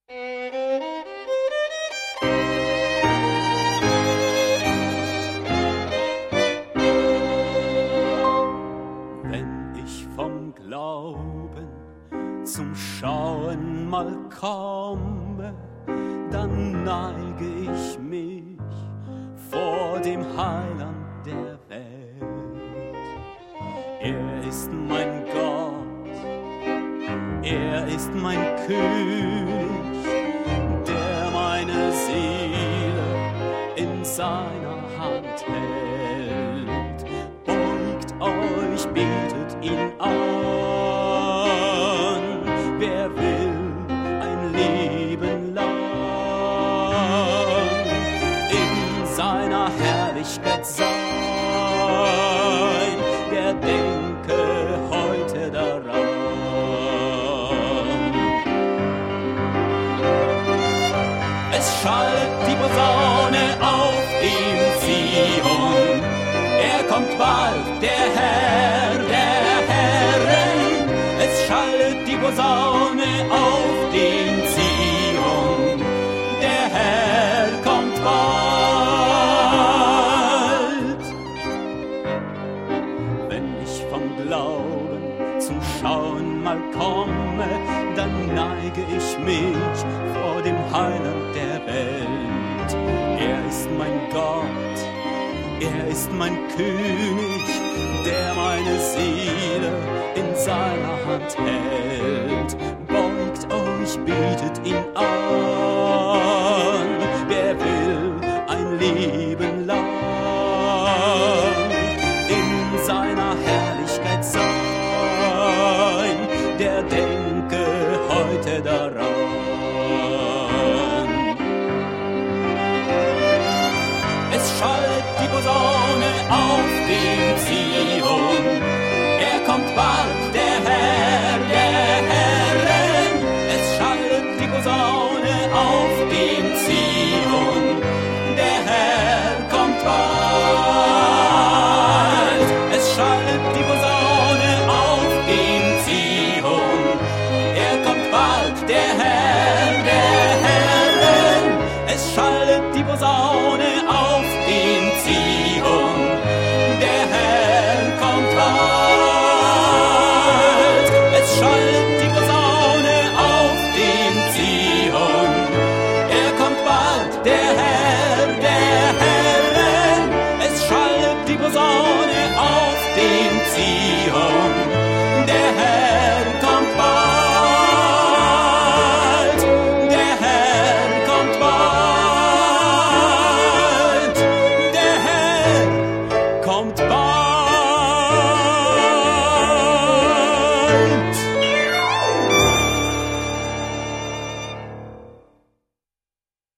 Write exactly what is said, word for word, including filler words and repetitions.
Wenn ich vom Glauben zum Schauen mal komme, dann neige ich mich vor dem Heiland der Welt. Er ist mein Gott, er ist mein König, der meine Seele in seiner Hand hält. Beugt euch, betet ihn an, wer will ein Leben lang in seiner Herrlichkeit sein, der denke heute daran. Es schallt die Posaune auf dem Zion, er kommt bald, der Herr der Herren. Es schallt die Posaune auf dem Zion, der Herr kommt bald. Wenn ich vom Glauben zum Schauen mal komme, dann neige ich mich vor dem Heiland der Welt. Er ist mein Gott, er ist mein König, der meine Seele in seiner Hand hält. Beugt euch, betet ihn an, wer will ein Leben lang in seiner Herrlichkeit sein, der denke heute daran. Es schallt die Posaune auf dem Ziel,